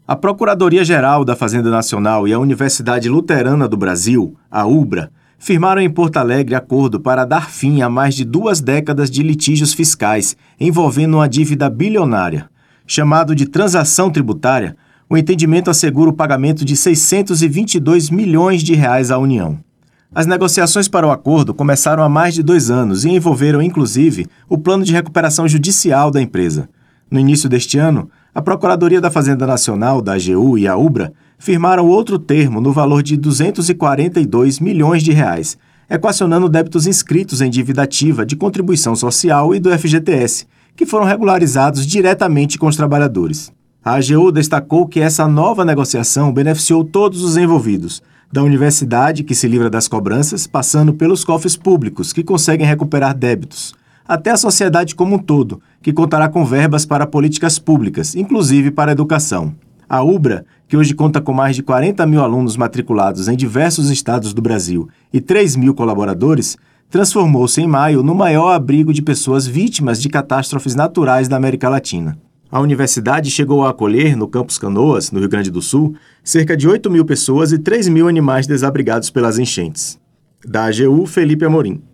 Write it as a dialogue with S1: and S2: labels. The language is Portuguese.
S1: A Procuradoria-Geral da Fazenda Nacional e a Universidade Luterana do Brasil, a UBRA, firmaram em Porto Alegre acordo para dar fim a mais de 2 décadas de litígios fiscais envolvendo uma dívida bilionária. Chamado de transação tributária, o entendimento assegura o pagamento de R$ 622 milhões à União. As negociações para o acordo começaram há mais de 2 anos e envolveram, inclusive, o plano de recuperação judicial da empresa. No início deste ano, a Procuradoria da Fazenda Nacional, da AGU e a UBRA firmaram outro termo no valor de R$ 242 milhões, equacionando débitos inscritos em dívida ativa de contribuição social e do FGTS, que foram regularizados diretamente com os trabalhadores. A AGU destacou que essa nova negociação beneficiou todos os envolvidos, da universidade, que se livra das cobranças, passando pelos cofres públicos, que conseguem recuperar débitos, até a sociedade como um todo, que contará com verbas para políticas públicas, inclusive para a educação. A UBRA, que hoje conta com mais de 40 mil alunos matriculados em diversos estados do Brasil e 3 mil colaboradores, transformou-se em maio no maior abrigo de pessoas vítimas de catástrofes naturais da América Latina. A universidade chegou a acolher, no Campus Canoas, no Rio Grande do Sul, cerca de 8 mil pessoas e 3 mil animais desabrigados pelas enchentes. Da AGU, Felipe Amorim.